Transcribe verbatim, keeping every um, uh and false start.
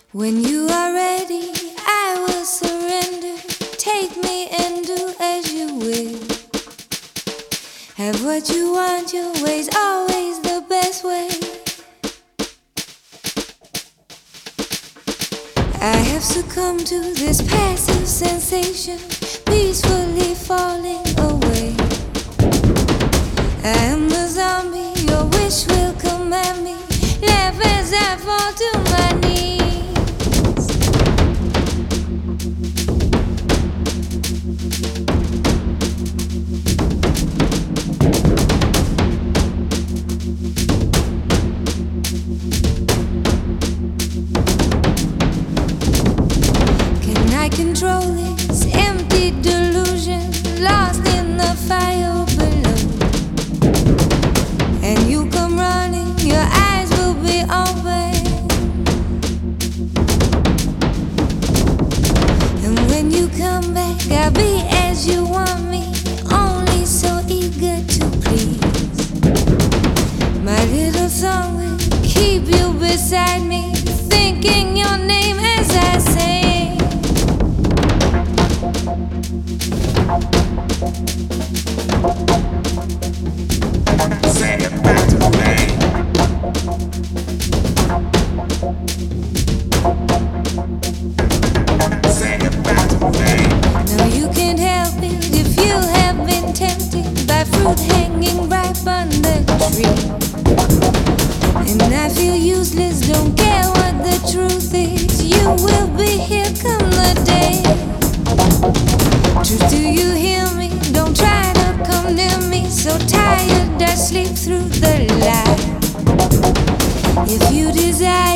When you are ready, I will surrender. Take me and do as you will. Have what you want, your way's always the best way. I have succumbed to this passive sensation, peacefully falling away. I am the zombie, your wish will command me. Laugh as I fall to my knees. Can I control this empty delusion, lost in the fire below? And you come running, your eyes will be open. And when you come back, I'll be as you want me, only so eager to please. My little song will keep you beside me, thinking your name as I sing. Say it back to me. Say it back to me. No, you can't help it if you have been tempted by fruit hanging ripe on the tree. And I feel useless, don't care what the truth is. You will be here come the day. Truth, do you hear me? Don't try to come near me. So tired I sleep through the light. If you desire